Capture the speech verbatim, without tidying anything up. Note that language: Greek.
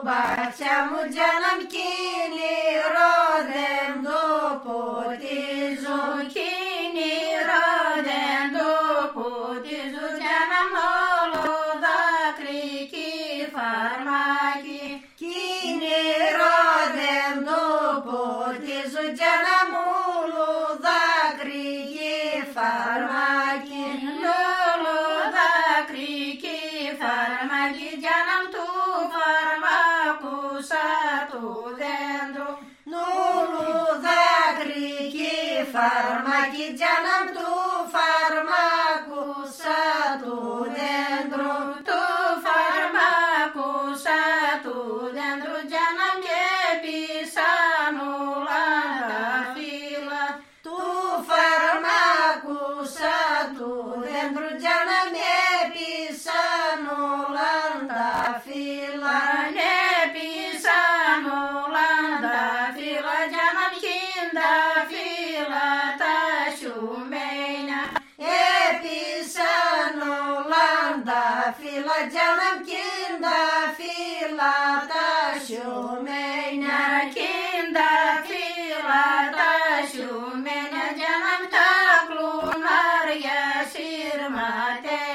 Μπαξιά μου τζάναμ κίνη ρόδεν το ποτίζω, κίνη ρόδεν το ποτίζω, τζάναμ όλο δάκρυκι φαρμάκι. Κίνη ρόδεν το ποτίζω, τζάναμ όλο δάκρυκι φαρμάκι. Όλο δάκρυκι φαρμάκι, τζάναμ του φαρμάκου σαν του δέντρου. Όλο δάκρυκι φαρμάκι, τζάναμ του φαρμάκου σαν του δέντρου. Του φαρμάκου σαν του δέντρου, τζάναμ και πισάν όλα τα φύλλα. Του φαρμάκου σαν του δέντρου, τζάναμ και πισάν όλα τα φύλλα. Και πισάν όλα τα φύλλα, τζάναμ χίντα φύλλα τα σιουμένια. Έπισαν όλα τα φύλλα, τζάναμ κίντα φύλλα τα σιουμένια. Κίντα φύλλα τα σιουμένια, τζάναμ τα κλουνάρια σύρματε.